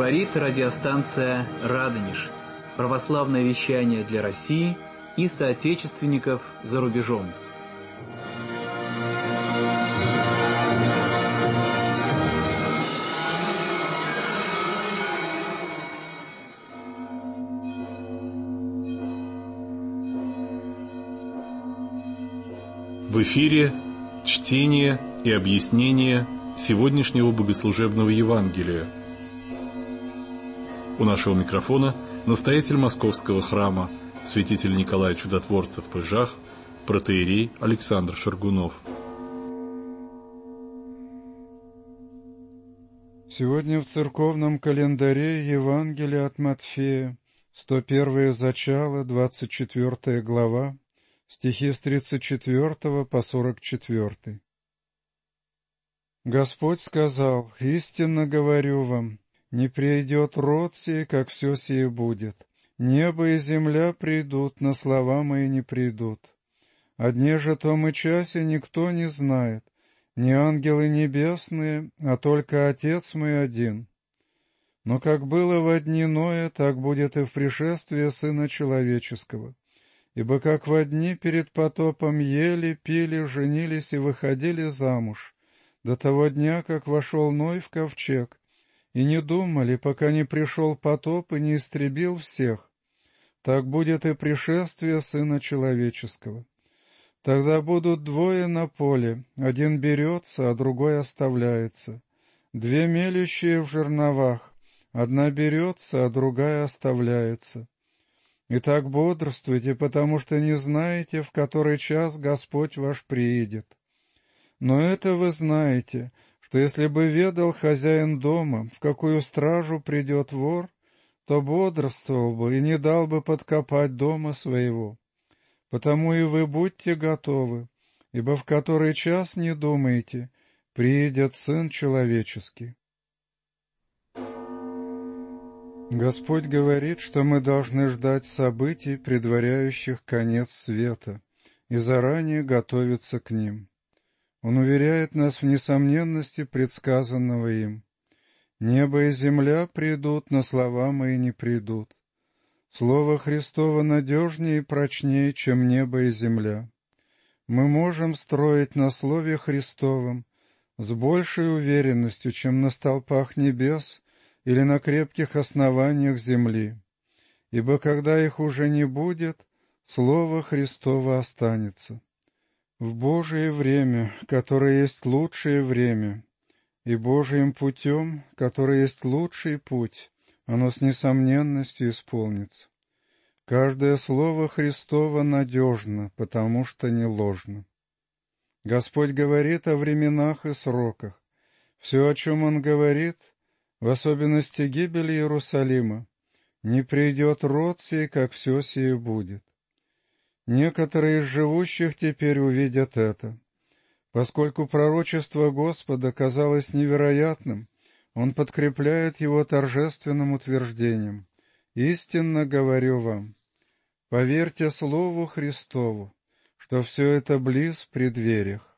Говорит радиостанция «Радонеж». Православное вещание для России и соотечественников за рубежом. В эфире чтение и объяснение сегодняшнего богослужебного Евангелия. У нашего микрофона настоятель Московского храма, святитель Николай Чудотворцев в Пыжах, протоиерей Александр Шаргунов. Сегодня в церковном календаре Евангелие от Матфея, 101 зачало, 24 глава, стихи с 34 по 44. Господь сказал: «Истинно говорю вам, не придет род сей, как все сие будет. Небо и земля придут, но слова мои не придут. О дне же том и часе никто не знает, ни ангелы небесные, а только Отец мой один. Но как было во дни Ноя, так будет и в пришествии Сына Человеческого. Ибо как во дни перед потопом ели, пили, женились и выходили замуж, до того дня, как вошел Ной в ковчег, и не думали, пока не пришел потоп и не истребил всех, так будет и пришествие Сына Человеческого. Тогда будут двое на поле, один берется, а другой оставляется. Две мелющие в жерновах, одна берется, а другая оставляется. Итак, бодрствуйте, потому что не знаете, в который час Господь ваш приидет. Но это вы знаете, что если бы ведал хозяин дома, в какую стражу придет вор, то бодрствовал бы и не дал бы подкопать дома своего. Потому и вы будьте готовы, ибо в который час не думайте, приидет Сын Человеческий». Господь говорит, что мы должны ждать событий, предваряющих конец света, и заранее готовиться к ним. Он уверяет нас в несомненности предсказанного им. «Небо и земля придут, но слова мои не придут». Слово Христово надежнее и прочнее, чем небо и земля. Мы можем строить на Слове Христовом с большей уверенностью, чем на столпах небес или на крепких основаниях земли. Ибо когда их уже не будет, Слово Христово останется. В Божие время, которое есть лучшее время, и Божиим путем, который есть лучший путь, оно с несомненностью исполнится. Каждое слово Христово надежно, потому что не ложно. Господь говорит о временах и сроках. Все, о чем Он говорит, в особенности гибели Иерусалима, не придет род сей, как все сие будет. Некоторые из живущих теперь увидят это. Поскольку пророчество Господа казалось невероятным, Он подкрепляет его торжественным утверждением: «Истинно говорю вам, поверьте Слову Христову, что все это близ при дверях».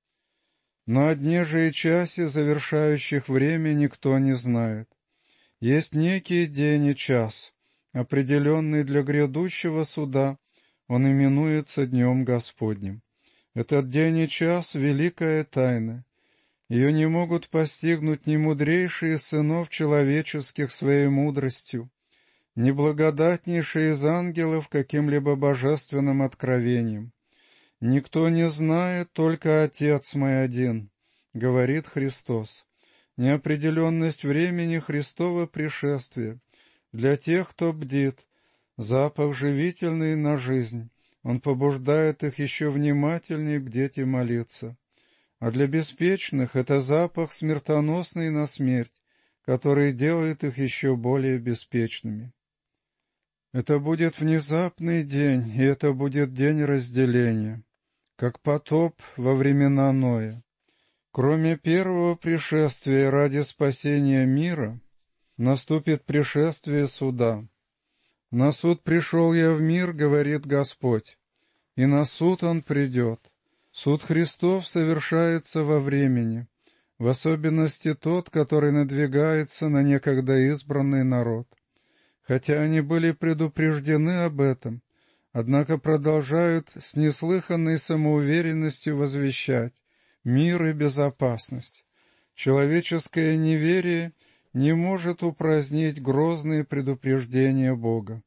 Но о дне же и часе, завершающих время, никто не знает. Есть некий день и час, определенный для грядущего суда, он именуется Днем Господним. Этот день и час — великая тайна. Ее не могут постигнуть ни мудрейшие сынов человеческих своей мудростью, ни благодатнейшие из ангелов каким-либо божественным откровением. «Никто не знает, только Отец мой один», — говорит Христос. Неопределенность времени Христова пришествия для тех, кто бдит, запах живительный на жизнь. Он побуждает их еще внимательнее бдеть и молиться. А для беспечных это запах смертоносный на смерть, который делает их еще более беспечными. Это будет внезапный день, и это будет день разделения, как потоп во времена Ноя. Кроме первого пришествия ради спасения мира, наступит пришествие суда. «На суд пришел я в мир, — говорит Господь, — и на суд Он придет. Суд Христов совершается во времени. в особенности тот, который надвигается на некогда избранный народ. Хотя они были предупреждены об этом, однако продолжают с неслыханной самоуверенностью возвещать мир и безопасность. Человеческое неверие не может упразднить грозные предупреждения Бога.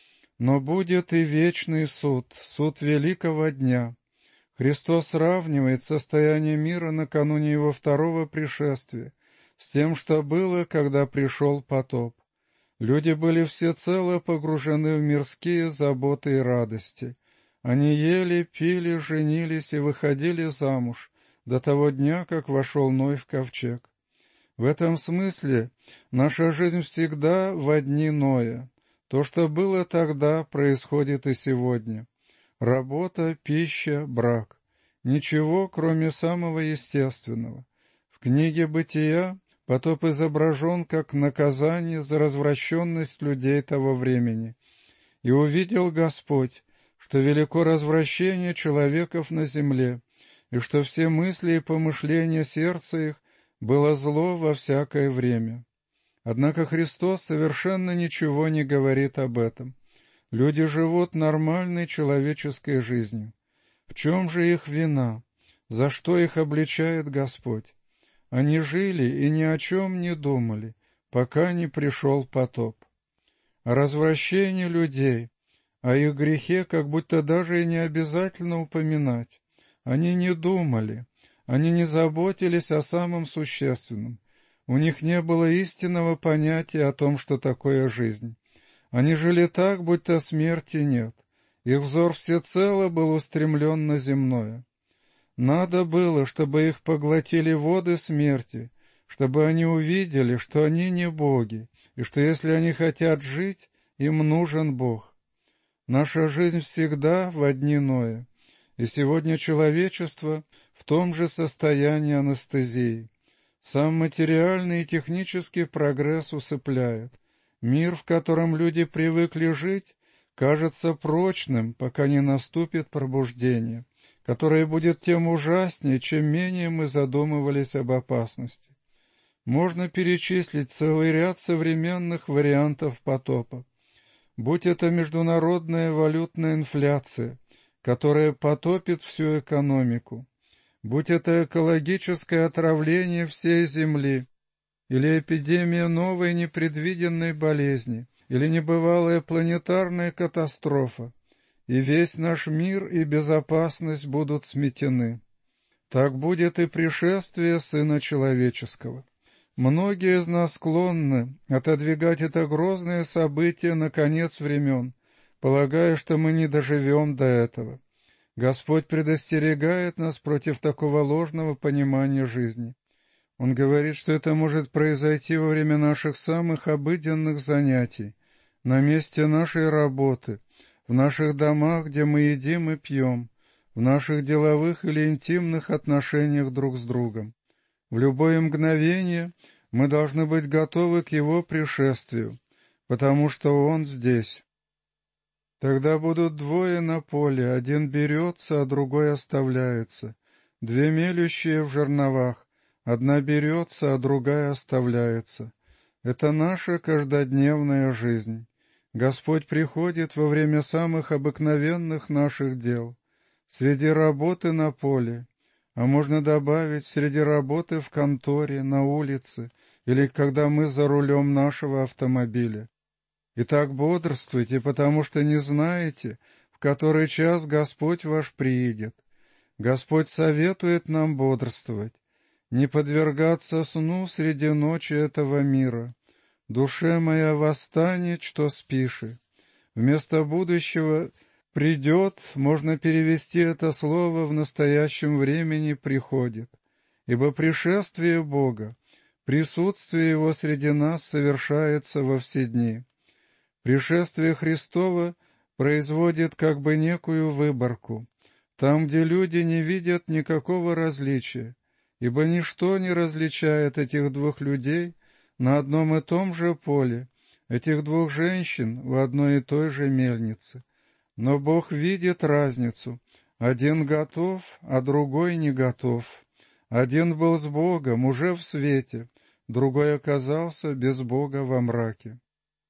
Но будет и вечный суд, суд великого дня. Христос сравнивает состояние мира накануне Его второго пришествия с тем, что было, когда пришел потоп. Люди были всецело погружены в мирские заботы и радости. Они ели, пили, женились и выходили замуж до того дня, как вошел Ной в ковчег. В этом смысле наша жизнь всегда во дни Ноя. То, что было тогда, происходит и сегодня. Работа, пища, брак. Ничего, кроме самого естественного. В книге «Бытия» потоп изображен как наказание за развращенность людей того времени. «И увидел Господь, что велико развращение человеков на земле, и что все мысли и помышления сердца их было зло во всякое время». Однако Христос совершенно ничего не говорит об этом. Люди живут нормальной человеческой жизнью. В чем же их вина? За что их обличает Господь? Они жили и ни о чем не думали, пока не пришел потоп. О развращении людей, о их грехе как будто даже и не обязательно упоминать. Они не думали, они не заботились о самом существенном. У них не было истинного понятия о том, что такое жизнь. Они жили так, будто смерти нет. Их взор всецело был устремлен на земное. Надо было, чтобы их поглотили воды смерти, чтобы они увидели, что они не боги, и что если они хотят жить, им нужен Бог. Наша жизнь всегда во дни Ноя, и сегодня человечество в том же состоянии анестезии. Сам материальный и технический прогресс усыпляет. Мир, в котором люди привыкли жить, кажется прочным, пока не наступит пробуждение, которое будет тем ужаснее, чем менее мы задумывались об опасности. Можно перечислить целый ряд современных вариантов потопа. Будь это международная валютная инфляция, которая потопит всю экономику, будь это экологическое отравление всей Земли, или эпидемия новой непредвиденной болезни, или небывалая планетарная катастрофа, и весь наш мир и безопасность будут сметены. Так будет и пришествие Сына Человеческого. Многие из нас склонны отодвигать это грозное событие на конец времен, полагая, что мы не доживем до этого. Господь предостерегает нас против такого ложного понимания жизни. Он говорит, что это может произойти во время наших самых обыденных занятий, на месте нашей работы, в наших домах, где мы едим и пьем, в наших деловых или интимных отношениях друг с другом. В любое мгновение мы должны быть готовы к Его пришествию, потому что Он здесь. Тогда будут двое на поле, один берется, а другой оставляется, две мелющие в жерновах, одна берется, а другая оставляется. Это наша каждодневная жизнь. Господь приходит во время самых обыкновенных наших дел, среди работы на поле, а можно добавить, среди работы в конторе, на улице или когда мы за рулем нашего автомобиля. Итак, бодрствуйте, потому что не знаете, в который час Господь ваш приидет. Господь советует нам бодрствовать, не подвергаться сну среди ночи этого мира. «Душе моя, восстанет, что спиши». Вместо будущего «придет» можно перевести это слово в настоящем времени «приходит», ибо пришествие Бога, присутствие Его среди нас совершается во все дни. Пришествие Христово производит как бы некую выборку, там, где люди не видят никакого различия, ибо ничто не различает этих двух людей на одном и том же поле, этих двух женщин в одной и той же мельнице. Но Бог видит разницу. Один готов, а другой не готов. Один был с Богом, уже в свете, другой оказался без Бога во мраке.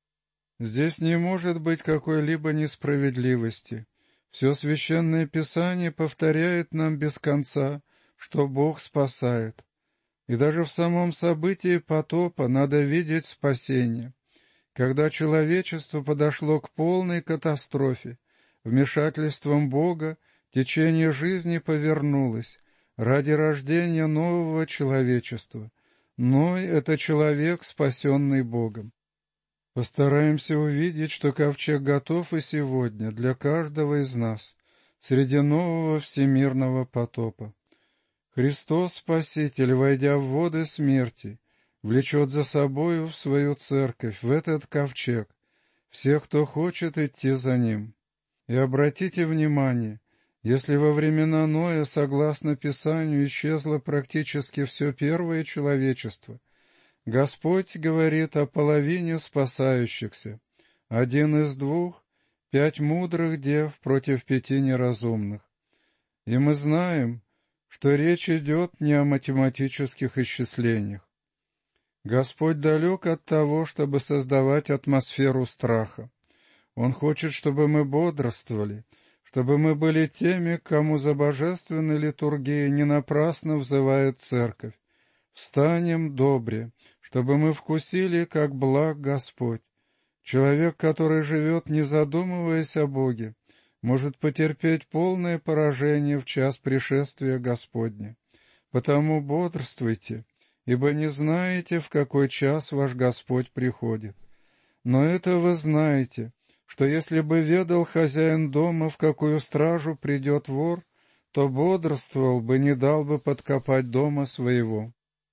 Здесь не может быть какой-либо несправедливости. Все Священное Писание повторяет нам без конца, что Бог спасает. И даже в самом событии потопа надо видеть спасение. Когда человечество подошло к полной катастрофе, вмешательством Бога течение жизни повернулось ради рождения нового человечества. Ной — это человек, спасенный Богом. Постараемся увидеть, что ковчег готов и сегодня для каждого из нас среди нового всемирного потопа. Христос Спаситель, войдя в воды смерти, влечет за собою в свою церковь, в этот ковчег, всех, кто хочет идти за ним. И обратите внимание, если во времена Ноя, согласно Писанию, исчезло практически все первое человечество, Господь говорит о половине спасающихся, 1 из 2, 5 мудрых дев против 5 неразумных. И мы знаем, что речь идет не о математических исчислениях. Господь далек от того, чтобы создавать атмосферу страха. Он хочет, чтобы мы бодрствовали, чтобы мы были теми, к кому за божественной литургией не напрасно взывает Церковь. Встанем добре, чтобы мы вкусили, как благ Господь. Человек, который живет, не задумываясь о Боге, может потерпеть полное поражение в час пришествия Господня. Потому бодрствуйте, ибо не знаете, в какой час ваш Господь приходит. Но это вы знаете, что если бы ведал хозяин дома, в какую стражу придет вор, то бодрствовал бы, не дал бы подкопать дома своего.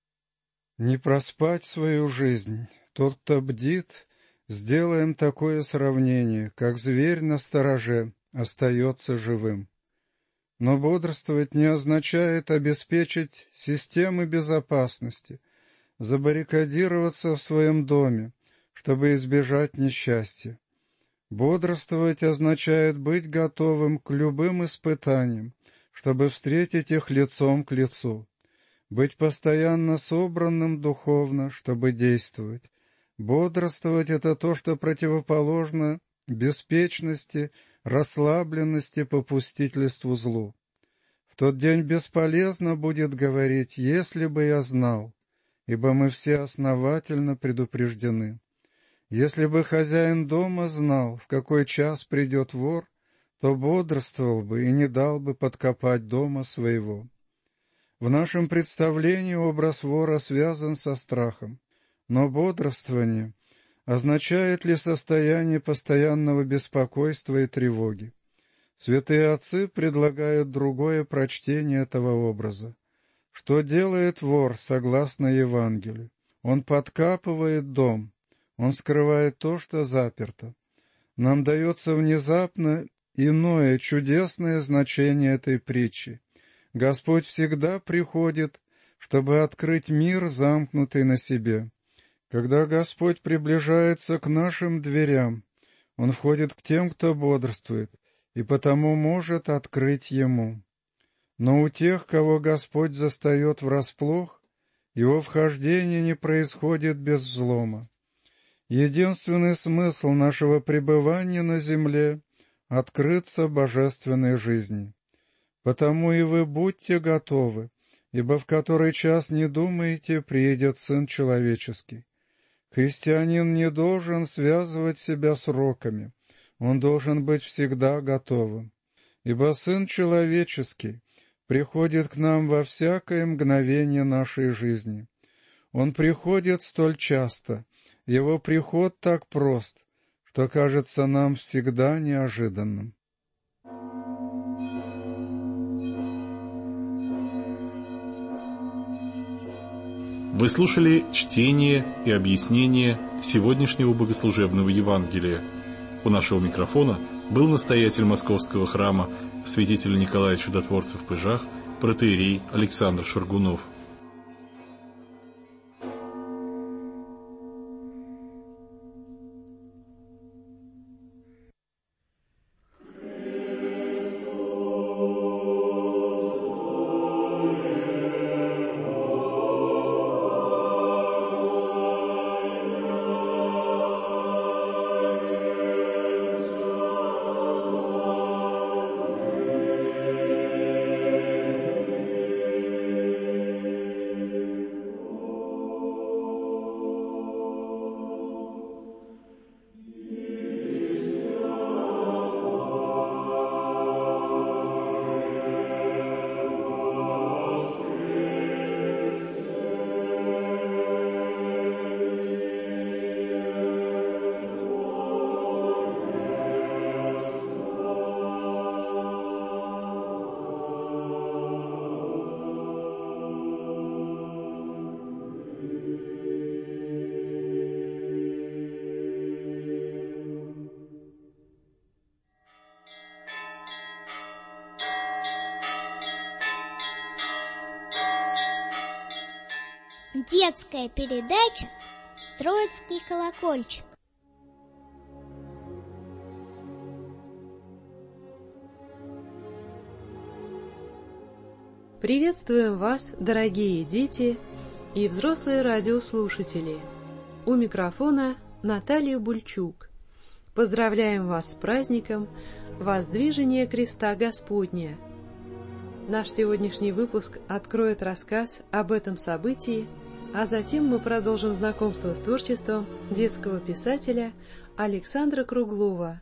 Не проспать свою жизнь. Тот, кто бдит, сделаем такое сравнение, как зверь на стороже остается живым. Но бодрствовать не означает обеспечить системы безопасности, забаррикадироваться в своем доме, чтобы избежать несчастья. Бодрствовать означает быть готовым к любым испытаниям, чтобы встретить их лицом к лицу. Быть постоянно собранным духовно, чтобы действовать. Бодрствовать — это то, что противоположно беспечности, расслабленности, попустительству злу. В тот день бесполезно будет говорить «если бы я знал», ибо мы все основательно предупреждены. Если бы хозяин дома знал, в какой час придет вор, то бодрствовал бы и не дал бы подкопать дома своего. В нашем представлении образ вора связан со страхом, но бодрствование означает ли состояние постоянного беспокойства и тревоги? Святые отцы предлагают другое прочтение этого образа. Что делает вор согласно Евангелию? Он подкапывает дом, он скрывает то, что заперто. Нам дается внезапно иное чудесное значение этой притчи. Господь всегда приходит, чтобы открыть мир, замкнутый на себе. Когда Господь приближается к нашим дверям, Он входит к тем, кто бодрствует, и потому может открыть Ему. Но у тех, кого Господь застает врасплох, Его вхождение не происходит без взлома. Единственный смысл нашего пребывания на земле — открыться божественной жизни. Потому и вы будьте готовы, ибо в который час не думаете, приедет Сын Человеческий. Христианин не должен связывать себя сроками, он должен быть всегда готовым. Ибо Сын Человеческий приходит к нам во всякое мгновение нашей жизни. Он приходит столь часто, Его приход так прост, что кажется нам всегда неожиданным. Вы слушали чтение и объяснение сегодняшнего богослужебного Евангелия. У нашего микрофона был настоятель Московского храма святитель Николай Чудотворцев в Пыжах, протоиерей Александр Шаргунов. Детская передача «Троицкий колокольчик». Приветствуем вас, дорогие дети и взрослые радиослушатели. У микрофона Наталья Бульчук. Поздравляем вас с праздником Воздвижения Креста Господня. Наш сегодняшний выпуск откроет рассказ об этом событии, а затем мы продолжим знакомство с творчеством детского писателя Александра Круглова.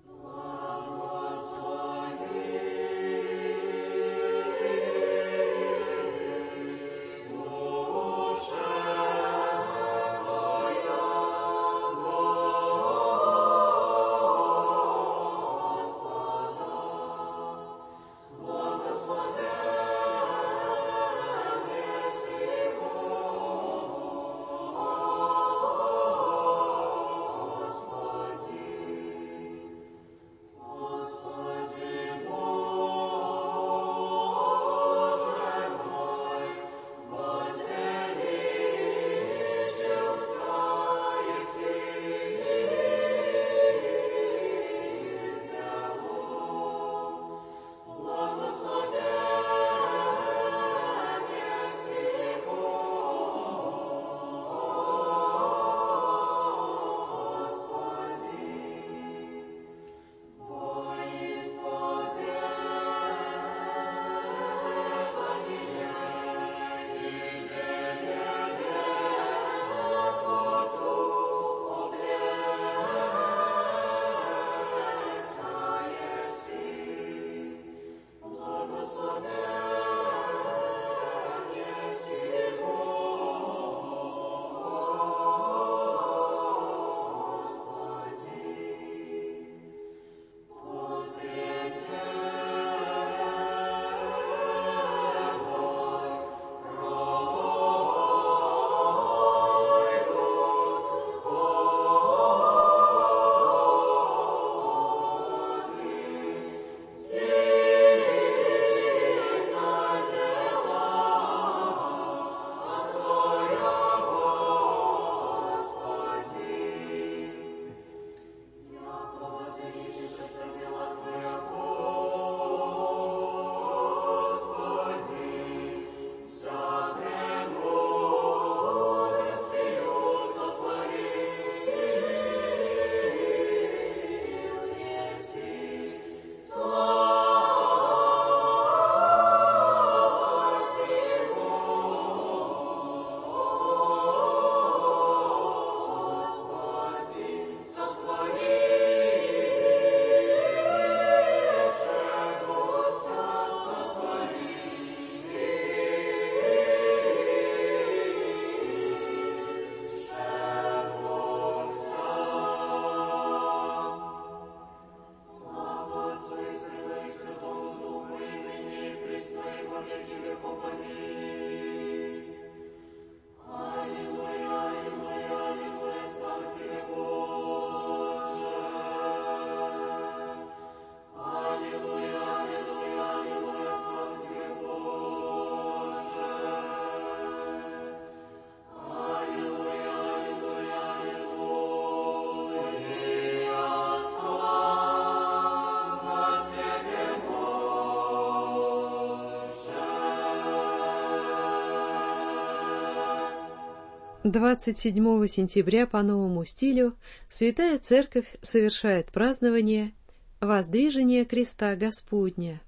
— 27 сентября по новому стилю Святая Церковь совершает празднование Воздвижения Креста Господня.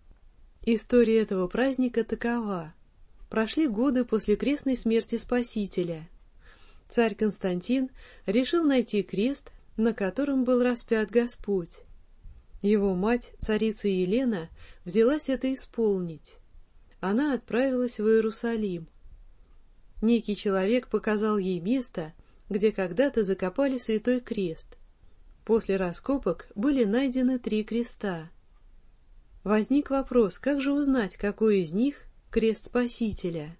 История этого праздника такова. Прошли годы после крестной смерти Спасителя. Царь Константин решил найти крест, на котором был распят Господь. Его мать, царица Елена, взялась это исполнить. Она отправилась в Иерусалим. Некий человек показал ей место, где когда-то закопали Святой Крест. После раскопок были найдены 3 креста. Возник вопрос, как же узнать, какой из них крест Спасителя?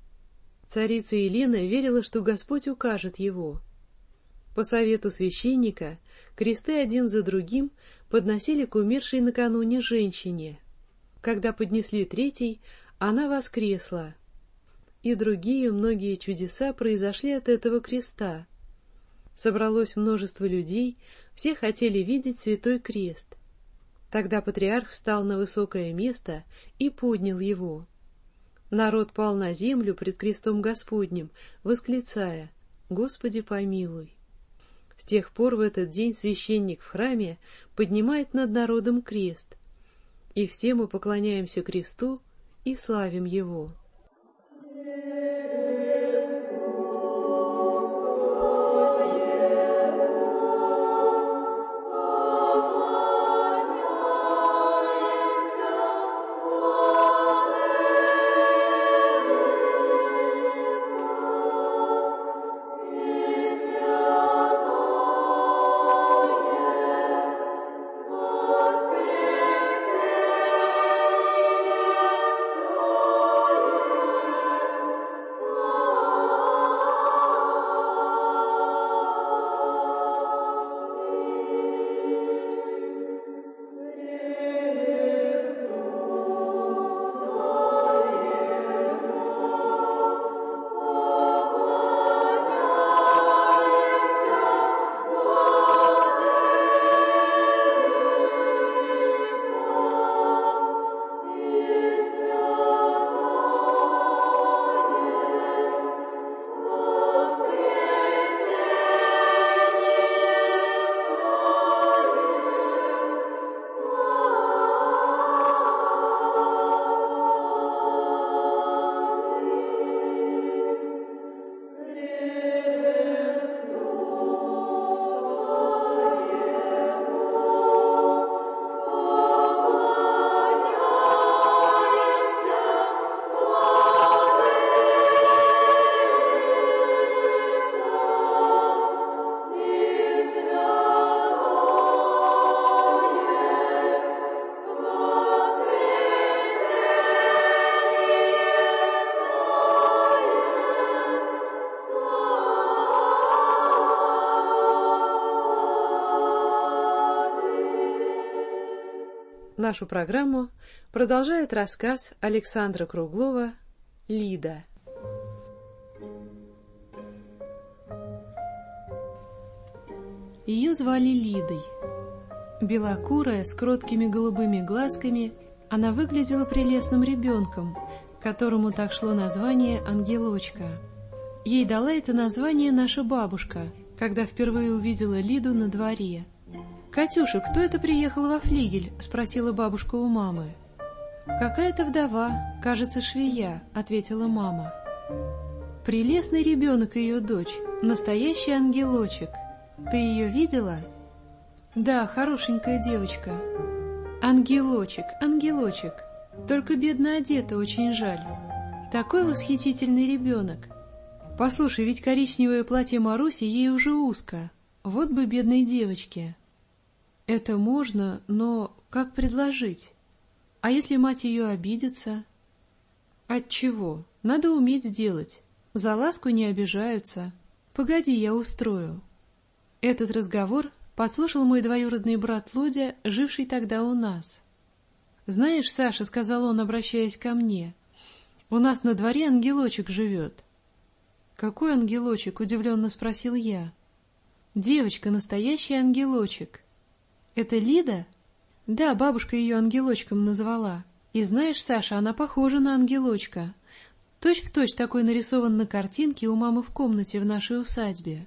Царица Елена верила, что Господь укажет его. По совету священника кресты один за другим подносили к умершей накануне женщине. Когда поднесли 3-й, она воскресла. и другие многие чудеса произошли от этого креста. Собралось множество людей, все хотели видеть святой крест. Тогда патриарх встал на высокое место и поднял его. Народ пал на землю пред крестом Господним, восклицая: «Господи, помилуй!» С тех пор в этот день священник в храме поднимает над народом крест, и все мы поклоняемся кресту и славим его. Нашу программу продолжает рассказ Александра Круглова «Лида». Ее звали Лидой. Белокурая, с кроткими голубыми глазками, она выглядела прелестным ребенком, которому так шло название «Ангелочка». Ей дала это название наша бабушка, когда впервые увидела Лиду на дворе. «Катюша, кто это приехал во флигель?» — спросила бабушка у мамы. «Какая-то вдова, кажется, швея», — ответила мама. «Прелестный ребенок ее дочь, настоящий ангелочек. Ты ее видела?» «Да, хорошенькая девочка». «Ангелочек, ангелочек, только бедно одета, очень жаль. Такой восхитительный ребенок. Послушай, ведь коричневое платье Маруси ей уже узко. Вот бы бедной девочке». «Это можно, но как предложить? А если мать ее обидится?» «Отчего? Надо уметь сделать. За ласку не обижаются. Погоди, я устрою». Этот разговор подслушал мой двоюродный брат Лодя, живший тогда у нас. «Знаешь, Саша, — сказал он, обращаясь ко мне, — у нас на дворе ангелочек живет». «Какой ангелочек?» — удивленно спросил я. «Девочка, настоящий ангелочек». «Это Лида?» «Да, бабушка ее ангелочком назвала. И знаешь, Саша, она похожа на ангелочка. Точь-в-точь такой нарисован на картинке у мамы в комнате в нашей усадьбе».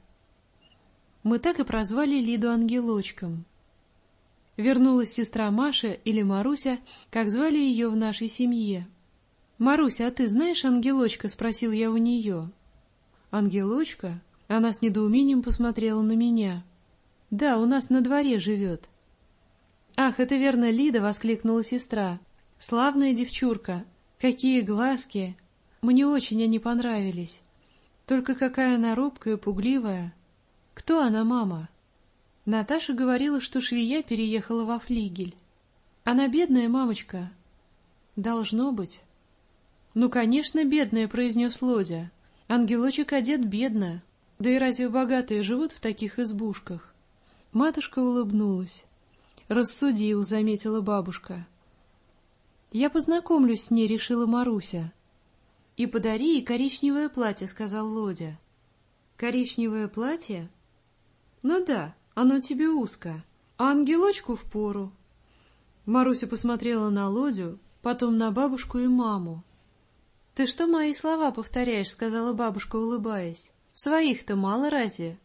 Мы так и прозвали Лиду ангелочком. Вернулась сестра Маша или Маруся, как звали ее в нашей семье. «Маруся, а ты знаешь ангелочка?» — спросил я у нее. «Ангелочка?» — она с недоумением посмотрела на меня. «Да, у нас на дворе живет». «Ах, это верно Лида!» — воскликнула сестра. «Славная девчурка! Какие глазки! Мне очень они понравились. Только какая она робкая, пугливая. Кто она, мама?» Наташа говорила, что швея переехала во флигель. «Она бедная, мамочка?» «Должно быть». «Ну, конечно, бедная», — произнес Лодя. «Ангелочек одет бедно. Да и разве богатые живут в таких избушках?» Матушка улыбнулась. «Рассудил», — заметила бабушка. «Я познакомлюсь с ней», — решила Маруся. И подари ей коричневое платье, — сказал Лодя. Коричневое платье? Ну да, оно тебе узко, а ангелочку впору. Маруся посмотрела на Лодю, потом на бабушку и маму. — Ты что мои слова повторяешь? — сказала бабушка, улыбаясь. — Своих-то мало разве?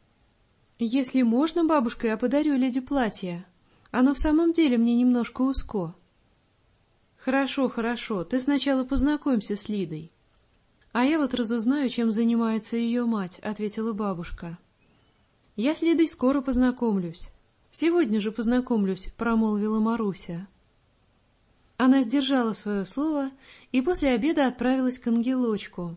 — Если можно, бабушка, я подарю леди платье. Оно в самом деле мне немножко узко. — Хорошо, хорошо, ты сначала познакомься с Лидой. — А я вот разузнаю, чем занимается ее мать, — ответила бабушка. — Я с Лидой скоро познакомлюсь. Сегодня же познакомлюсь, — промолвила Маруся. Она сдержала свое слово и после обеда отправилась к ангелочку.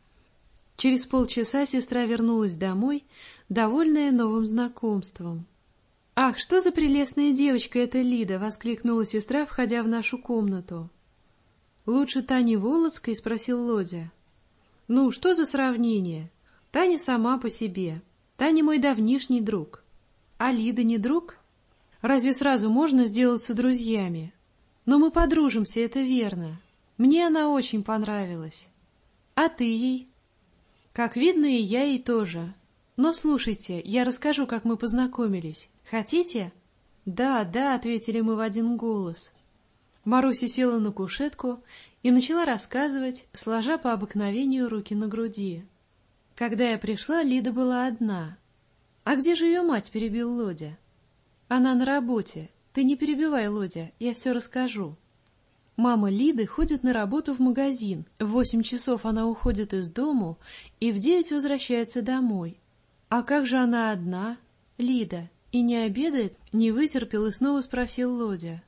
Через полчаса сестра вернулась домой, довольная новым знакомством. — Ах, что за прелестная девочка эта Лида! — воскликнула сестра, входя в нашу комнату. — Лучше Тани Володской? — спросил Лодя. — Ну, что за сравнение? Таня сама по себе. Таня мой давнишний друг. А Лида не друг? Разве сразу можно сделаться друзьями? Но мы подружимся, это верно. Мне она очень понравилась. А ты ей? Как видно, и я ей тоже. Но слушайте, я расскажу, как мы познакомились. Хотите? Да, да, ответили мы в один голос. Маруся села на кушетку и начала рассказывать, сложа по обыкновению руки на груди. Когда я пришла, Лида была одна. А где же ее мать? — перебил Лодя. Она на работе. Ты не перебивай, Лодя, я все расскажу. Мама Лиды ходит на работу в магазин. В 8 часов она уходит из дому и в 9 возвращается домой. А как же она одна, Лида, и не обедает? Не вытерпел и снова спросил Лодя.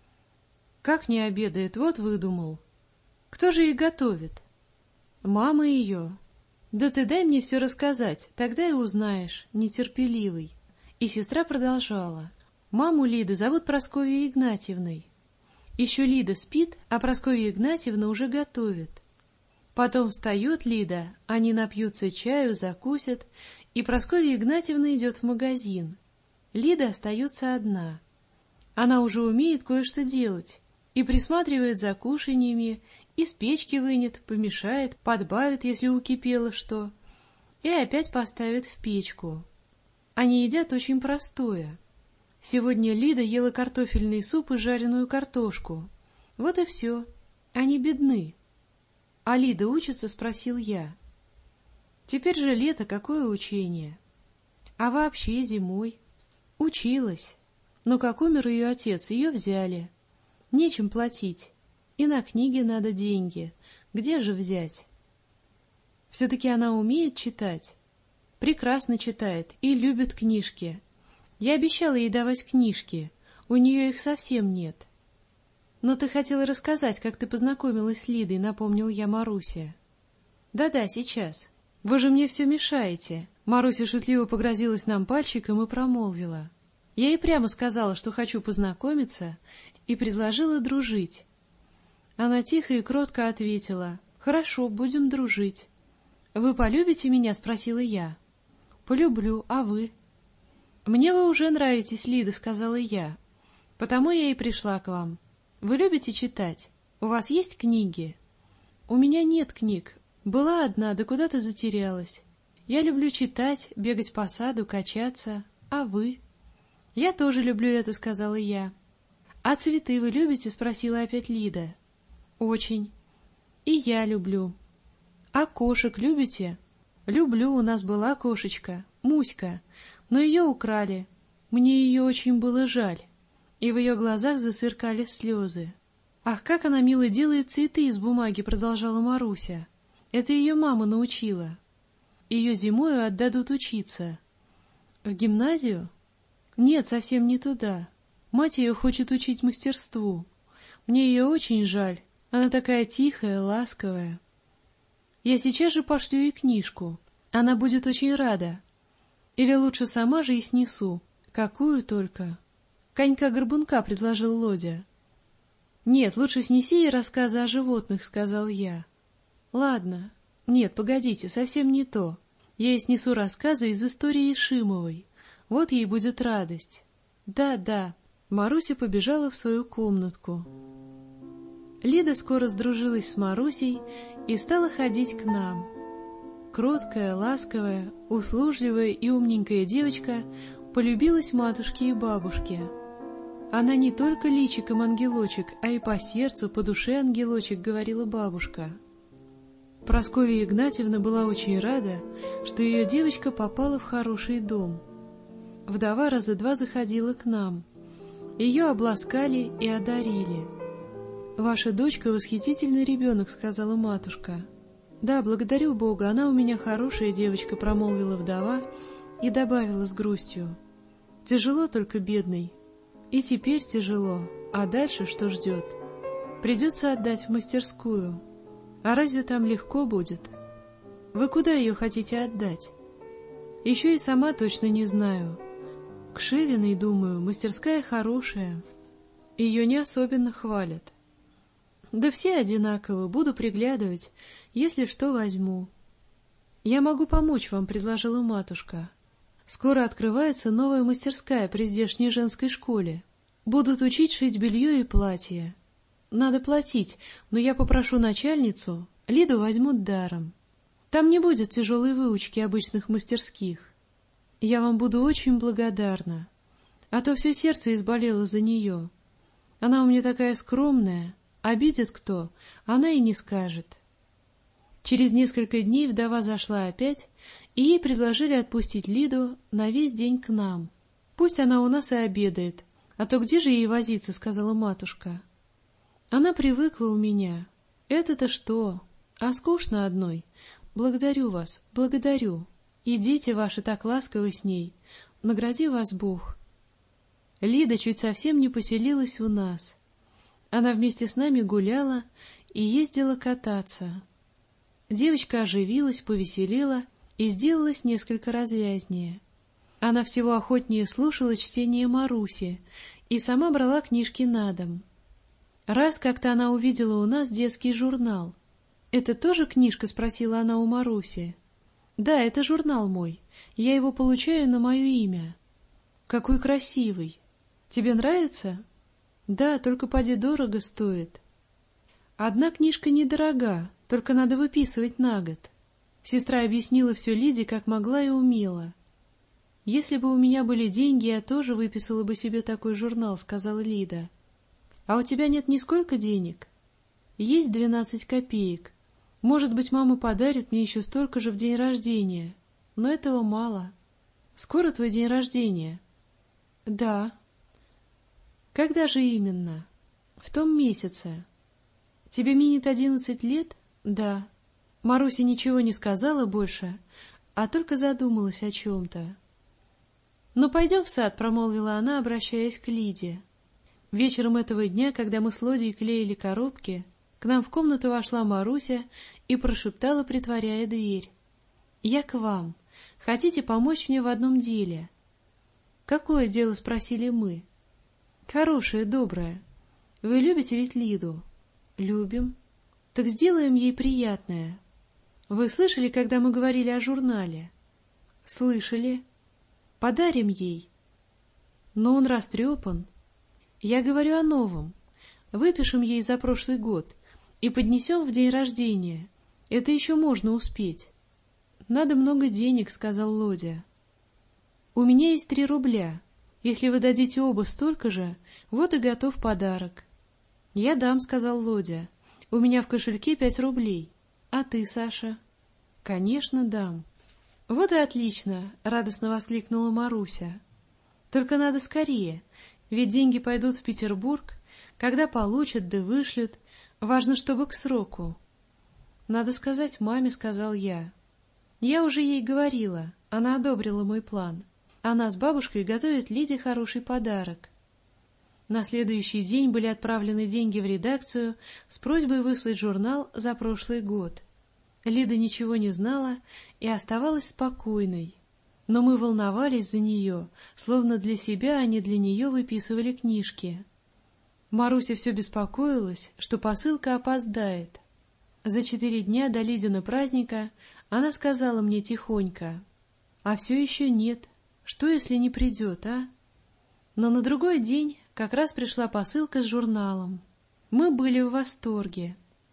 Как не обедает? Вот выдумал. Кто же ей готовит? Мама ее. Да ты дай мне все рассказать, тогда и узнаешь, нетерпеливый. И сестра продолжала. Маму Лиды зовут Прасковьей Игнатьевной. Еще Лида спит, а Прасковья Игнатьевна уже готовит. Потом встает Лида, они напьются чаю, закусят, и Прасковья Игнатьевна идет в магазин. Лида остается одна. Она уже умеет кое-что делать, и присматривает за кушаньями, из печки вынет, помешает, подбавит, если укипело что, и опять поставит в печку. Они едят очень простое. Сегодня Лида ела картофельный суп и жареную картошку. Вот и все. Они бедны. — А Лида учится? — спросил я. — Теперь же лето, какое учение? А вообще зимой? Училась. Но как умер ее отец, ее взяли. Нечем платить. И на книги надо деньги. Где же взять? Все-таки она умеет читать. Прекрасно читает и любит книжки. Я обещала ей давать книжки. У нее их совсем нет. Но ты хотела рассказать, как ты познакомилась с Лидой, — напомнил я Марусе. Да-да, сейчас. Вы же мне все мешаете. Маруся шутливо погрозилась нам пальчиком и промолвила. Я ей прямо сказала, что хочу познакомиться, и предложила дружить. Она тихо и кротко ответила. Хорошо, будем дружить. Вы полюбите меня? — спросила я. Полюблю, а вы? Мне вы уже нравитесь, Лида, — сказала я. Потому я и пришла к вам. Вы любите читать? У вас есть книги? У меня нет книг. Была одна, да куда-то затерялась. Я люблю читать, бегать по саду, качаться. А вы? Я тоже люблю это, — сказала я. А цветы вы любите? — спросила опять Лида. Очень. И я люблю. А кошек любите? Люблю, у нас была кошечка, Муська, но ее украли. Мне ее очень было жаль. И в ее глазах засверкали слезы. Ах, как она мило делает цветы из бумаги, — продолжала Маруся. Это ее мама научила. Ее зимою отдадут учиться. В гимназию? Нет, совсем не туда. Мать ее хочет учить мастерству. Мне ее очень жаль. Она такая тихая, ласковая. Я сейчас же пошлю ей книжку. Она будет очень рада. Или лучше сама же и снесу. Какую только. Конька-горбунка, — предложил Лодя. Нет, лучше снеси ей рассказы о животных, — сказал я. Ладно. Нет, погодите, совсем не то. Я ей снесу рассказы из истории Ишимовой. Вот ей будет радость. Да, да. Маруся побежала в свою комнатку. Лида скоро сдружилась с Марусей и стала ходить к нам. Кроткая, ласковая, услужливая и умненькая девочка полюбилась матушке и бабушке. Она не только личиком ангелочек, а и по сердцу, по душе ангелочек, говорила бабушка. Прасковья Игнатьевна была очень рада, что ее девочка попала в хороший дом. Вдова раза два заходила к нам. Ее обласкали и одарили. «Ваша дочка восхитительный ребенок», — сказала матушка. «Да, благодарю Бога, она у меня хорошая девочка», — промолвила вдова и добавила с грустью. «Тяжело только бедной. И теперь тяжело, а дальше что ждет? Придется отдать в мастерскую. А разве там легко будет? Вы куда ее хотите отдать? Еще и сама точно не знаю. К Шевиной, думаю, мастерская хорошая. Ее не особенно хвалят. Да все одинаково, буду приглядывать, если что возьму». «Я могу помочь вам», — предложила матушка. «Скоро открывается новая мастерская при здешней женской школе. Будут учить шить белье и платья. Надо платить, но я попрошу начальницу, Лиду возьмут даром. Там не будет тяжелой выучки обычных мастерских. Я вам буду очень благодарна, а то все сердце изболело за нее. Она у меня такая скромная, обидит кто, она и не скажет». Через несколько дней вдова зашла опять, и ей предложили отпустить Лиду на весь день к нам. «Пусть она у нас и обедает, а то где же ей возиться», — сказала матушка. «Она привыкла у меня. Это-то что? А скучно одной. Благодарю вас, благодарю. И дети ваши так ласковы с ней. Награди вас Бог». Лида чуть совсем не поселилась у нас. Она вместе с нами гуляла и ездила кататься. Девочка оживилась, повеселела и сделалась несколько развязнее. Она всего охотнее слушала чтение Маруси и сама брала книжки на дом. Раз как-то она увидела у нас детский журнал. «Это тоже книжка?» — спросила она у Маруси. «Да, это журнал мой. Я его получаю на мое имя». «Какой красивый! Тебе нравится?» «Да, только поди дорого стоит». «Одна книжка недорога, только надо выписывать на год». Сестра объяснила все Лиде, как могла и умела. «Если бы у меня были деньги, я тоже выписала бы себе такой журнал», — сказала Лида. «А у тебя нет нисколько денег?» «Есть 12 копеек. Может быть, мама подарит мне еще столько же в день рождения. Но этого мало. Скоро твой день рождения?» «Да». «Когда же именно?» «В том месяце». «Тебе минет 11 лет?» «Да». Маруся ничего не сказала больше, а только задумалась о чем-то. «Ну, пойдем в сад», — промолвила она, обращаясь к Лиде. Вечером этого дня, когда мы с Лодей клеили коробки, к нам в комнату вошла Маруся и прошептала, притворяя дверь. «Я к вам. Хотите помочь мне в одном деле?» «Какое дело?» — спросили мы. «Хорошее, доброе. Вы любите ведь Лиду?» «Любим». «Так сделаем ей приятное. Вы слышали, когда мы говорили о журнале?» «Слышали. Подарим ей». «Но он растрепан». «Я говорю о новом. Выпишем ей за прошлый год и поднесем в день рождения. Это еще можно успеть». «Надо много денег», — сказал Лодя. «У меня есть 3 рубля. Если вы дадите оба столько же, вот и готов подарок». «Я дам», — сказал Лодя. «У меня в кошельке 5 рублей. А ты, Саша?» «Конечно, дам». «Вот и отлично», — радостно воскликнула Маруся. «Только надо скорее, ведь деньги пойдут в Петербург. Когда получат да вышлют, важно, чтобы к сроку». «Надо сказать маме», — сказал я. «Я уже ей говорила, она одобрила мой план. Она с бабушкой готовит Лиде хороший подарок». На следующий день были отправлены деньги в редакцию с просьбой выслать журнал за прошлый год. Лида ничего не знала и оставалась спокойной. Но мы волновались за нее, словно для себя, а не для нее выписывали книжки. Маруся все беспокоилась, что посылка опоздает. За 4 дня до Лидина праздника она сказала мне тихонько: «А все еще нет. Что, если не придет, а?» Но на другой день как раз пришла посылка с журналом. Мы были в восторге.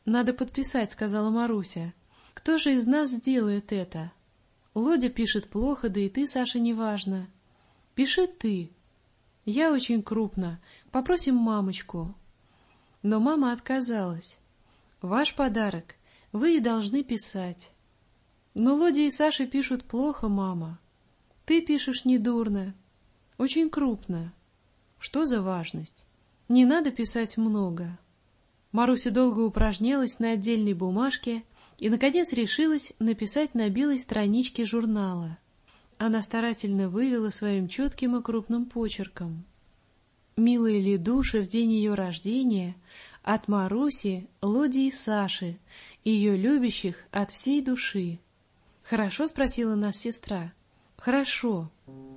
«Надо подписать», — сказала Маруся. «Кто же из нас сделает это? Лодя пишет плохо, да и ты, Саша, неважно. Пиши ты. Я очень крупно. Попросим мамочку». Но мама отказалась. «Ваш подарок. Вы и должны писать». «Но Лодя и Саша пишут плохо, мама. Ты пишешь недурно. Очень крупно. Что за важность? Не надо писать много». Маруся долго упражнялась на отдельной бумажке и, наконец, решилась написать на белой страничке журнала. Она старательно вывела своим четким и крупным почерком: «Милые ли души в день ее рождения от Маруси, Лоди и Саши, ее любящих от всей души». «Хорошо?» — спросила нас сестра. «Хорошо».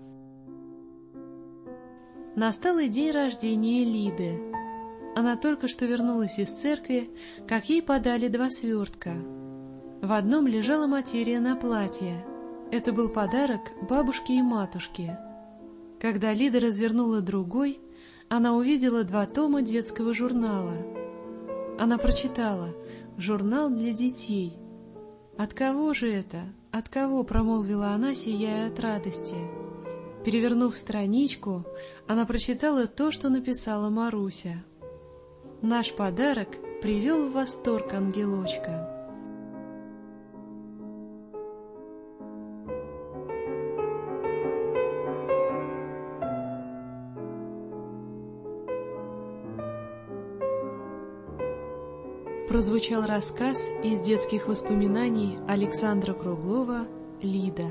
Настал и день рождения Лиды. Она только что вернулась из церкви, как ей подали 2 свертка. В одном лежала материя на платье. Это был подарок бабушке и матушке. Когда Лида развернула другой, она увидела 2 тома детского журнала. Она прочитала: «Журнал для детей». «От кого же это? От кого?» — промолвила она, сияя от радости. Перевернув страничку, она прочитала то, что написала Маруся. «Наш подарок привел в восторг ангелочка». Прозвучал рассказ из детских воспоминаний Александра Круглова «Лида».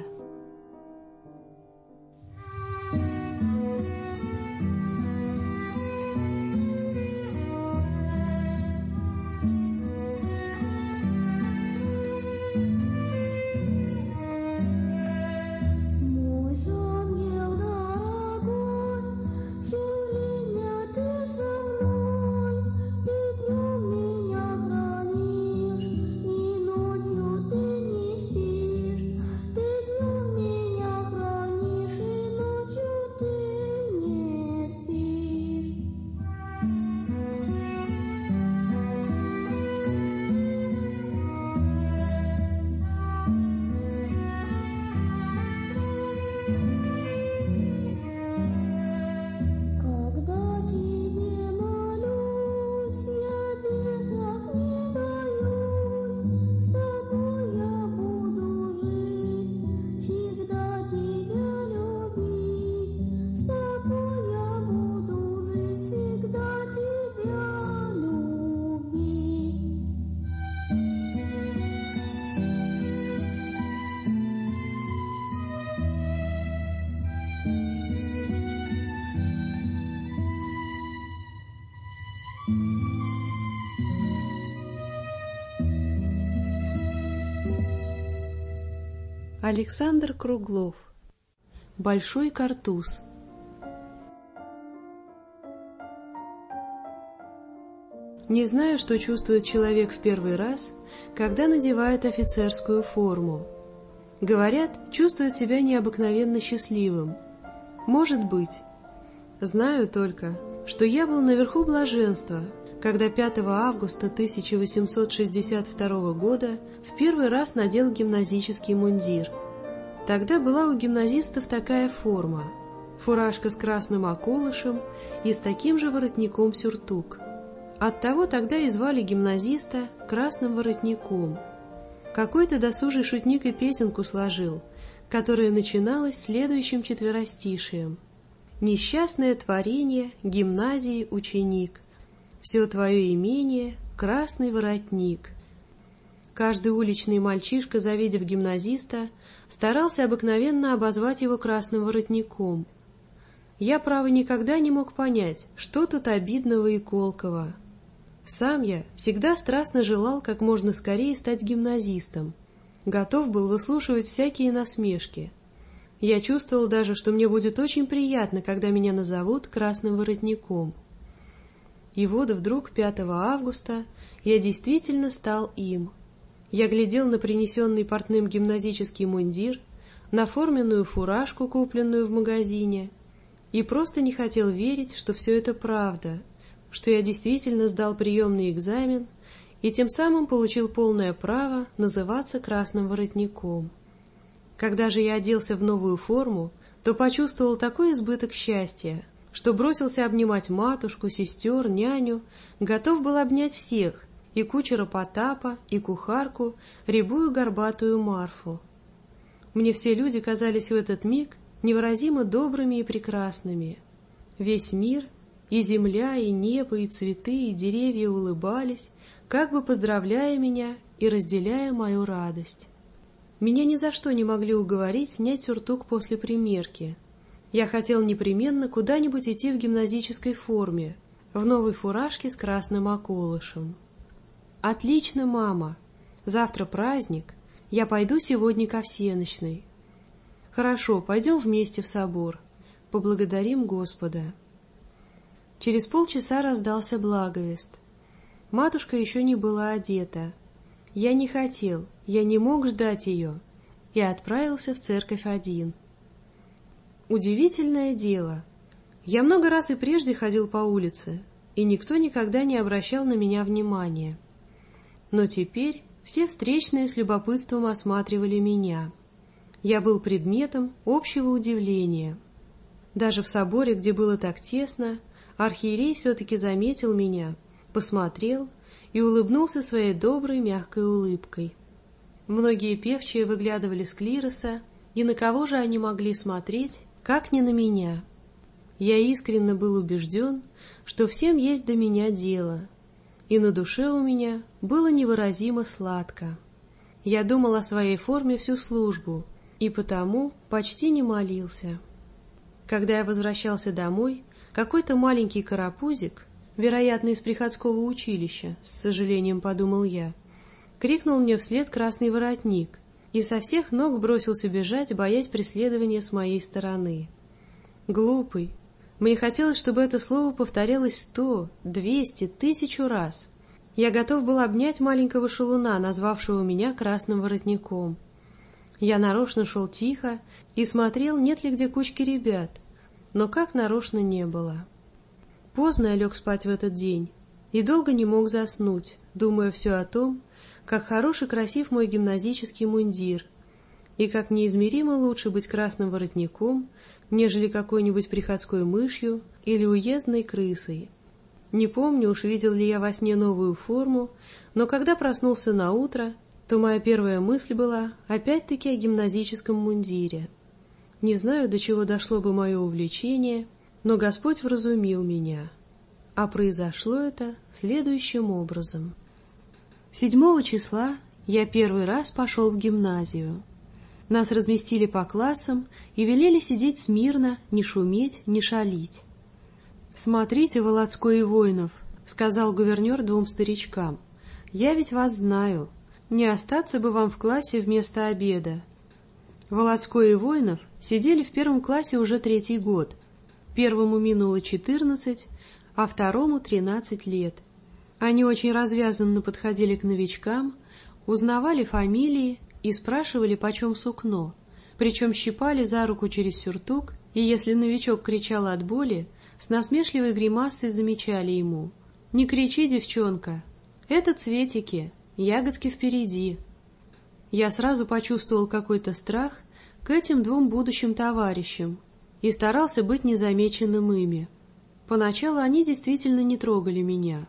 Александр Круглов. Большой картуз. Не знаю, что чувствует человек в первый раз, когда надевает офицерскую форму. Говорят, чувствует себя необыкновенно счастливым. Может быть. Знаю только, что я был наверху блаженства, когда 5 августа 1862 года в первый раз надел гимназический мундир. Тогда была у гимназистов такая форма: фуражка с красным околышем и с таким же воротником сюртук. Оттого тогда и звали гимназиста красным воротником. Какой-то досужий шутник и песенку сложил, которая начиналась следующим четверостишием: «Несчастное творение, гимназии ученик, все твое имение — красный воротник». Каждый уличный мальчишка, завидев гимназиста, старался обыкновенно обозвать его красным воротником. Я, право, никогда не мог понять, что тут обидного и колкого. Сам я всегда страстно желал как можно скорее стать гимназистом, готов был выслушивать всякие насмешки. Я чувствовал даже, что мне будет очень приятно, когда меня назовут красным воротником. И вот вдруг 5 августа я действительно стал им. Я глядел на принесенный портным гимназический мундир, на форменную фуражку, купленную в магазине, и просто не хотел верить, что все это правда, что я действительно сдал приемный экзамен и тем самым получил полное право называться красным воротником. Когда же я оделся в новую форму, то почувствовал такой избыток счастья, что бросился обнимать матушку, сестер, няню, готов был обнять всех, и кучера Потапа, и кухарку, рябую горбатую Марфу. Мне все люди казались в этот миг невыразимо добрыми и прекрасными. Весь мир, и земля, и небо, и цветы, и деревья улыбались, как бы поздравляя меня и разделяя мою радость. Меня ни за что не могли уговорить снять сюртук после примерки. Я хотел непременно куда-нибудь идти в гимназической форме, в новой фуражке с красным околышем. «Отлично, мама! Завтра праздник, я пойду сегодня ко всенощной». «Хорошо, пойдем вместе в собор. Поблагодарим Господа». Через полчаса раздался благовест. Матушка еще не была одета. Я не хотел, я не мог ждать ее, и отправился в церковь один. Удивительное дело. Я много раз и прежде ходил по улице, и никто никогда не обращал на меня внимания. Но теперь все встречные с любопытством осматривали меня. Я был предметом общего удивления. Даже в соборе, где было так тесно, архиерей все-таки заметил меня, посмотрел и улыбнулся своей доброй мягкой улыбкой. Многие певчие выглядывали с клироса, и на кого же они могли смотреть, как не на меня? Я искренне был убежден, что всем есть до меня дело, и на душе у меня было невыразимо сладко. Я думал о своей форме всю службу, и потому почти не молился. Когда я возвращался домой, какой-то маленький карапузик, вероятно, из приходского училища, с сожалением подумал я, крикнул мне вслед красный воротник и со всех ног бросился бежать, боясь преследования с моей стороны. Глупый. Мне хотелось, чтобы это слово повторялось 100, 200, 1000 раз. Я готов был обнять маленького шалуна, назвавшего меня красным воротником. Я нарочно шел тихо и смотрел, нет ли где кучки ребят, но как нарочно не было. Поздно я лег спать в этот день и долго не мог заснуть, думая все о том, как хорош и красив мой гимназический мундир, и как неизмеримо лучше быть красным воротником, нежели какой-нибудь приходской мышью или уездной крысой. Не помню уж, видел ли я во сне новую форму, но когда проснулся наутро, то моя первая мысль была опять-таки о гимназическом мундире. Не знаю, до чего дошло бы мое увлечение, но Господь вразумил меня. А произошло это следующим образом. 7 числа я первый раз пошел в гимназию. Нас разместили по классам и велели сидеть смирно, не шуметь, не шалить. «Смотрите, Володской и Воинов», — сказал гувернер 2 старичкам, — «я ведь вас знаю, не остаться бы вам в классе вместо обеда». Володской и Воинов сидели в 1 классе уже 3-й год. Первому минуло 14, а второму 13 лет. Они очень развязанно подходили к новичкам, узнавали фамилии и спрашивали, почем сукно, причем щипали за руку через сюртук, и если новичок кричал от боли, с насмешливой гримасой замечали ему: «Не кричи, девчонка, это цветики, ягодки впереди». Я сразу почувствовал какой-то страх к этим 2 будущим товарищам и старался быть незамеченным ими. Поначалу они действительно не трогали меня.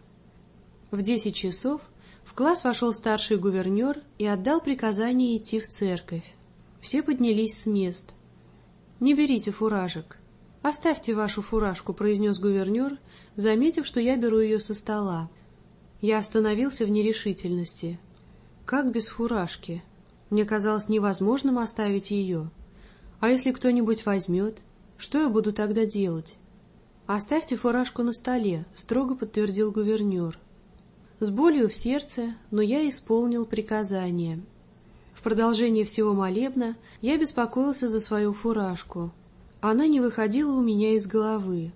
В 10 часов в класс вошел старший гувернер и отдал приказание идти в церковь. Все поднялись с мест. «Не берите фуражек. Оставьте вашу фуражку», — произнес гувернер, заметив, что я беру ее со стола. Я остановился в нерешительности. Как без фуражки? Мне казалось невозможным оставить ее. А если кто-нибудь возьмет, что я буду тогда делать? «Оставьте фуражку на столе», — строго подтвердил гувернер. С болью в сердце, но я исполнил приказание. В продолжение всего молебна я беспокоился за свою фуражку. Она не выходила у меня из головы.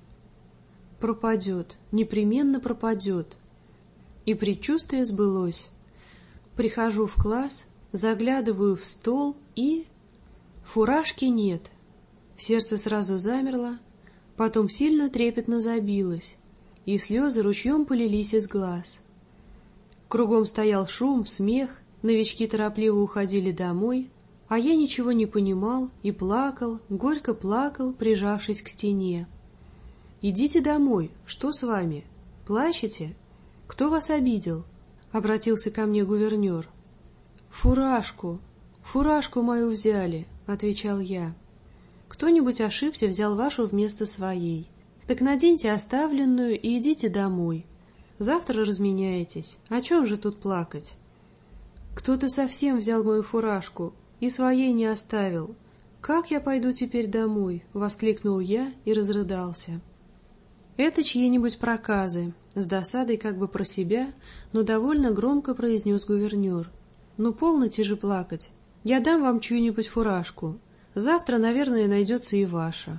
Пропадет, непременно пропадет. И предчувствие сбылось. Прихожу в класс, заглядываю в стол и... фуражки нет. Сердце сразу замерло, потом сильно трепетно забилось, и слезы ручьем полились из глаз. Кругом стоял шум, смех, новички торопливо уходили домой, а я ничего не понимал и плакал, горько плакал, прижавшись к стене. «Идите домой, что с вами? Плачете? Кто вас обидел?» — обратился ко мне гувернер. «Фуражку мою взяли», — отвечал я. «Кто-нибудь ошибся, взял вашу вместо своей. Так наденьте оставленную и идите домой. Завтра разменяетесь. О чем же тут плакать?» «Кто-то совсем взял мою фуражку и своей не оставил. Как я пойду теперь домой?» — воскликнул я и разрыдался. «Это чьи-нибудь проказы», — с досадой как бы про себя, но довольно громко произнес гувернер. «Ну, полноте же плакать. Я дам вам чью-нибудь фуражку. Завтра, наверное, найдется и ваша».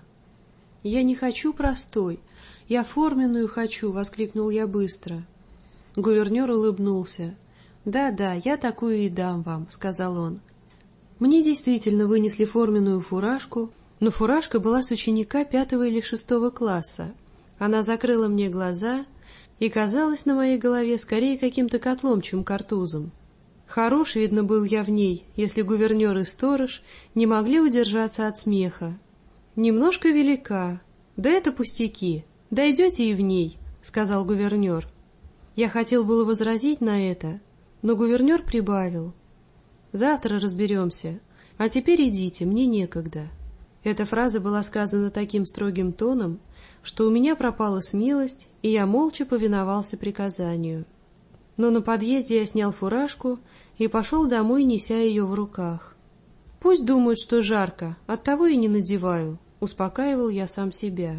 «Я не хочу простой, я форменную хочу», — воскликнул я быстро. Гувернер улыбнулся. «Да, я такую и дам вам», — сказал он. Мне действительно вынесли форменную фуражку, но фуражка была с ученика 5 или 6 класса. Она закрыла мне глаза и казалась на моей голове скорее каким-то котлом, чем картузом. Хорош, видно, был я в ней, если гувернер и сторож не могли удержаться от смеха. «Немножко велика. Да это пустяки. Дойдете и в ней», — сказал гувернер. Я хотел было возразить на это, но гувернер прибавил. «Завтра разберемся, а теперь идите, мне некогда». Эта фраза была сказана таким строгим тоном, что у меня пропала смелость, и я молча повиновался приказанию. Но на подъезде я снял фуражку и пошел домой, неся ее в руках. «Пусть думают, что жарко, оттого и не надеваю», — успокаивал я сам себя.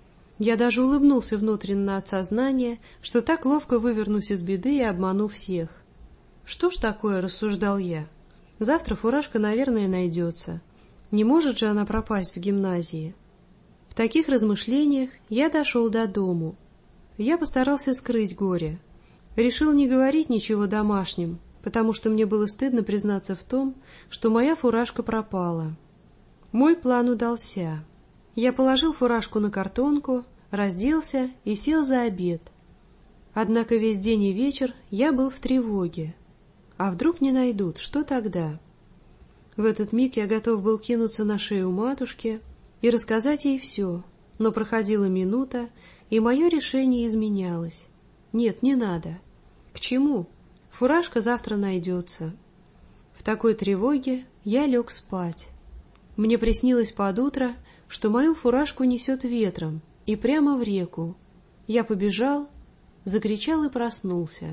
Я даже улыбнулся внутренно от сознания, что так ловко вывернусь из беды и обману всех. «Что ж такое?» — рассуждал я. «Завтра фуражка, наверное, найдется. Не может же она пропасть в гимназии». В таких размышлениях я дошел до дому. Я постарался скрыть горе. Решил не говорить ничего домашним, потому что мне было стыдно признаться в том, что моя фуражка пропала. Мой план удался. Я положил фуражку на картонку, разделся и сел за обед. Однако весь день и вечер я был в тревоге. А вдруг не найдут, что тогда? В этот миг я готов был кинуться на шею матушке и рассказать ей все, но проходила минута, и мое решение изменялось. Нет, не надо. К чему? Фуражка завтра найдется. В такой тревоге я лег спать. Мне приснилось под утро, что мою фуражку несет ветром и прямо в реку. Я побежал, закричал и проснулся.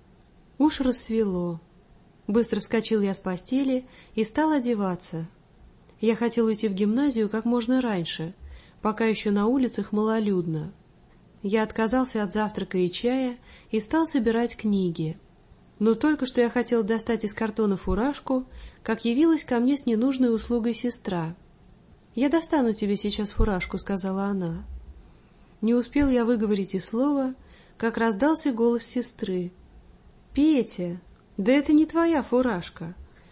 Уж рассвело. Быстро вскочил я с постели и стал одеваться. Я хотел уйти в гимназию как можно раньше, пока еще на улицах малолюдно. Я отказался от завтрака и чая и стал собирать книги. Но только что я хотел достать из картона фуражку, как явилась ко мне с ненужной услугой сестра. «Я достану тебе сейчас фуражку», — сказала она. Не успел я выговорить и слова, как раздался голос сестры. «Петя, да это не твоя фуражка!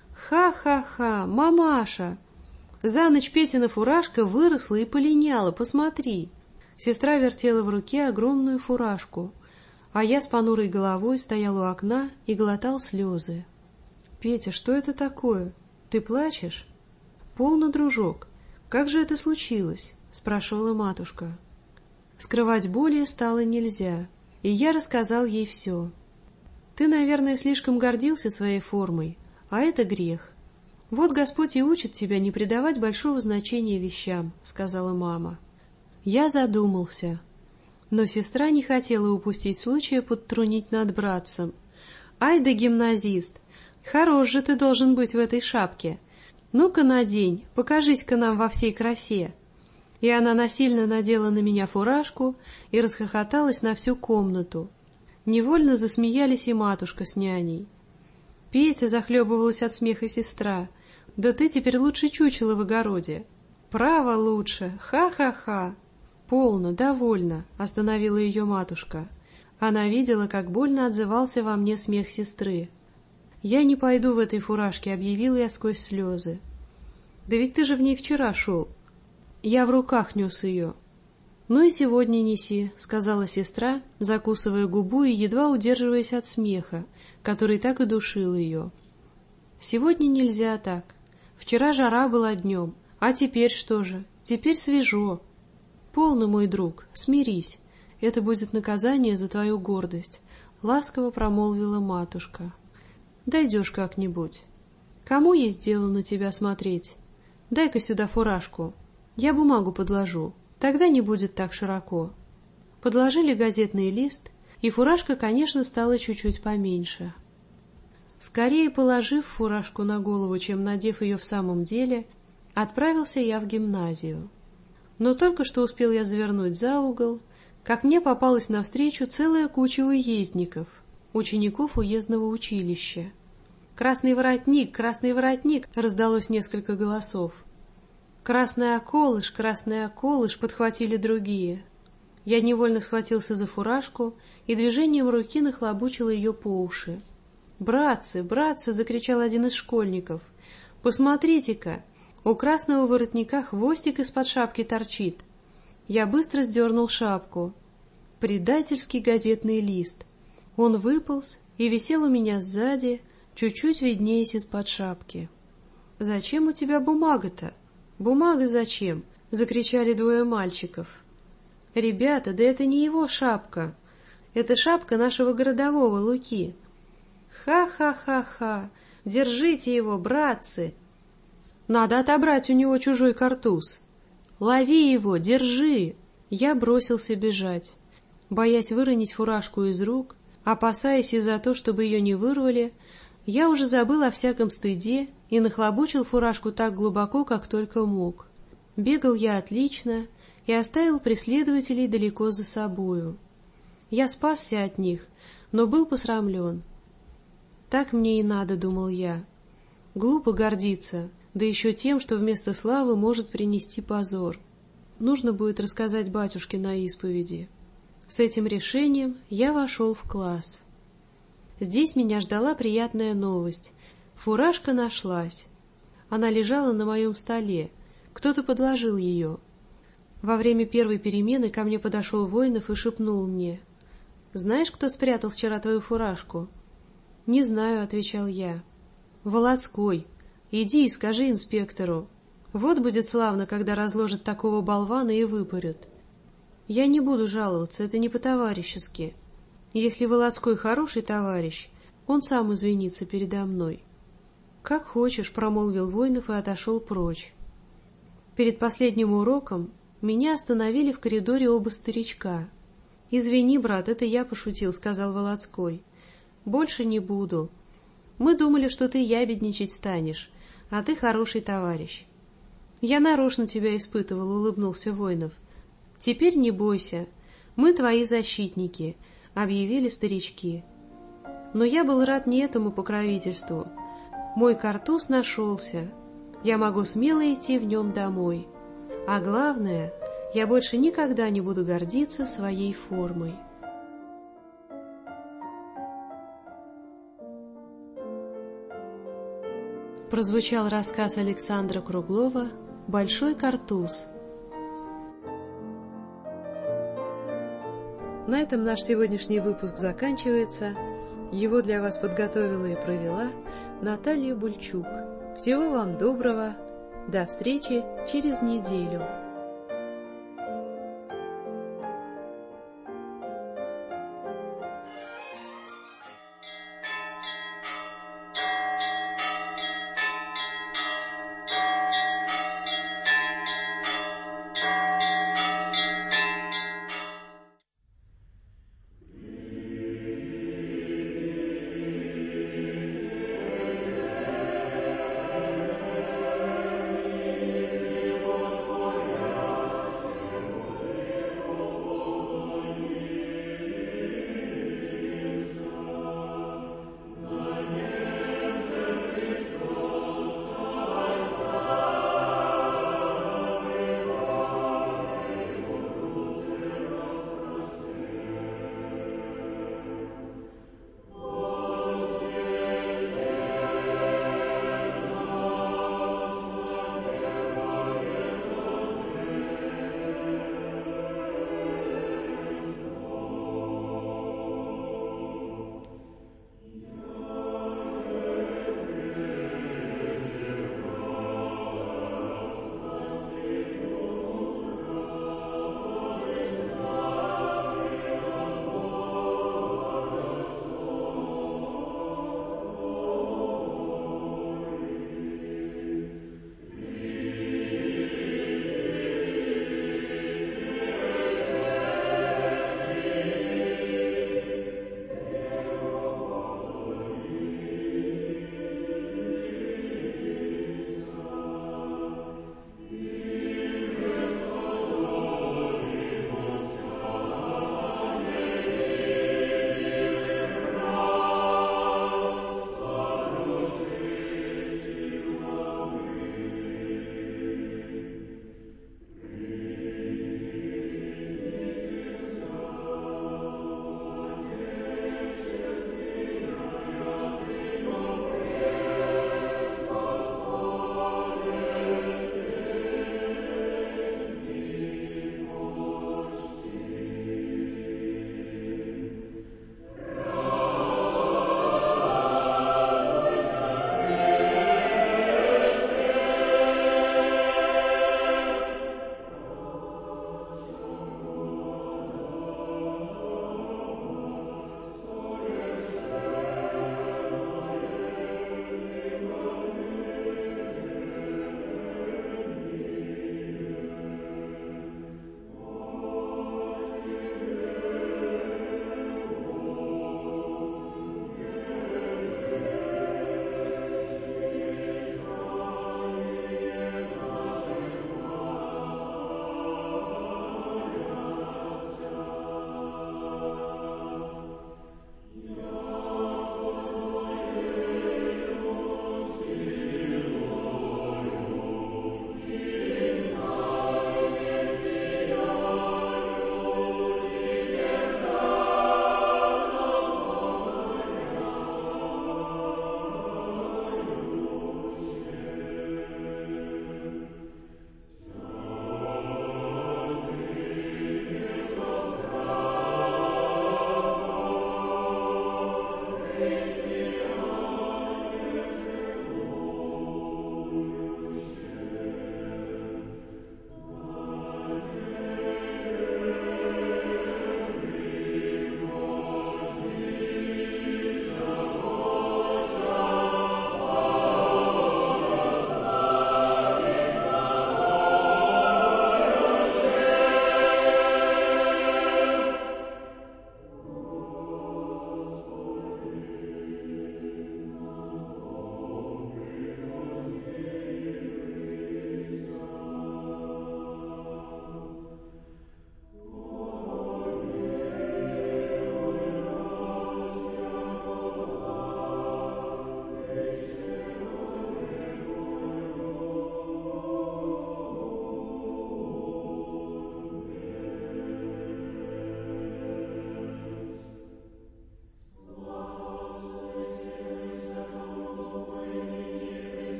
Ха-ха-ха, мамаша! За ночь Петина фуражка выросла и полиняла, посмотри!» Сестра вертела в руке огромную фуражку, а я с понурой головой стоял у окна и глотал слезы. «Петя, что это такое? Ты плачешь?» «Полно, дружок. Как же это случилось?» — спрашивала матушка. Скрывать более стало нельзя, и я рассказал ей все. «Ты, наверное, слишком гордился своей формой, а это грех. Вот Господь и учит тебя не придавать большого значения вещам», — сказала мама. Я задумался. Но сестра не хотела упустить случая подтрунить над братцем. «Ай да гимназист! Хорош же ты должен быть в этой шапке! Ну-ка надень, покажись-ка нам во всей красе!» И она насильно надела на меня фуражку и расхохоталась на всю комнату. Невольно засмеялись и матушка с няней. «Петя», — захлебывалась от смеха сестра, — «да ты теперь лучше чучела в огороде». «Право лучше! Ха-ха-ха!» «Полно, довольно», — остановила ее матушка. Она видела, как больно отзывался во мне смех сестры. «Я не пойду в этой фуражке», — объявила я сквозь слезы. «Да ведь ты же в ней вчера шел». Я в руках нес ее. «Ну и сегодня неси», — сказала сестра, закусывая губу и едва удерживаясь от смеха, который так и душил ее. «Сегодня нельзя так. Вчера жара была днем, а теперь что же? Теперь свежо. Полно, мой друг, смирись. Это будет наказание за твою гордость», — ласково промолвила матушка. «Дойдешь как-нибудь. Кому есть дело на тебя смотреть? Дай-ка сюда фуражку. Я бумагу подложу. Тогда не будет так широко». Подложили газетный лист, и фуражка, конечно, стала чуть-чуть поменьше. Скорее положив фуражку на голову, чем надев ее в самом деле, отправился я в гимназию. Но только что успел я завернуть за угол, как мне попалась навстречу целая куча уездников, учеников уездного училища. «Красный воротник! Красный воротник!» — раздалось несколько голосов. «Красный околыш! Красный околыш!» — подхватили другие. Я невольно схватился за фуражку и движением руки нахлобучил ее по уши. «Братцы, братцы!» — закричал один из школьников. «Посмотрите-ка! У красного воротника хвостик из-под шапки торчит!» Я быстро сдернул шапку. Предательский газетный лист. Он выполз и висел у меня сзади, чуть-чуть виднеясь из-под шапки. «Зачем у тебя бумага-то?» «Бумага зачем?» — закричали двое мальчиков. «Ребята, да это не его шапка. Это шапка нашего городового Луки». «Ха-ха-ха-ха! Держите его, братцы! Надо отобрать у него чужой картуз. Лови его, держи!» Я бросился бежать. Боясь выронить фуражку из рук, опасаясь из-за того, чтобы ее не вырвали, я уже забыл о всяком стыде и нахлобучил фуражку так глубоко, как только мог. Бегал я отлично и оставил преследователей далеко за собою. Я спасся от них, но был посрамлен. Так мне и надо, думал я. Глупо гордиться, да еще тем, что вместо славы может принести позор. Нужно будет рассказать батюшке на исповеди. С этим решением я вошел в класс. Здесь меня ждала приятная новость. Фуражка нашлась. Она лежала на моем столе. Кто-то подложил ее. Во время первой перемены ко мне подошел Воинов и шепнул мне: «Знаешь, кто спрятал вчера твою фуражку?» «Не знаю», — отвечал я. «Володской. Иди и скажи инспектору. Вот будет славно, когда разложат такого болвана и выпарют. Я не буду жаловаться, это не по-товарищески. Если Володской хороший товарищ, он сам извинится передо мной». «Как хочешь», — промолвил Воинов и отошел прочь. Перед последним уроком меня остановили в коридоре оба старичка. «Извини, брат, это я пошутил», — сказал Володской. «Больше не буду. Мы думали, что ты ябедничать станешь, а ты хороший товарищ». «Я нарочно тебя испытывал», — улыбнулся Воинов. «Теперь не бойся, мы твои защитники», — объявили старички. Но я был рад не этому покровительству. Мой картуз нашелся. Я могу смело идти в нем домой. А главное, я больше никогда не буду гордиться своей формой. Прозвучал рассказ Александра Круглова «Большой картуз». На этом наш сегодняшний выпуск заканчивается. Его для вас подготовила и провела Наталья Бульчук. Всего вам доброго. До встречи через неделю.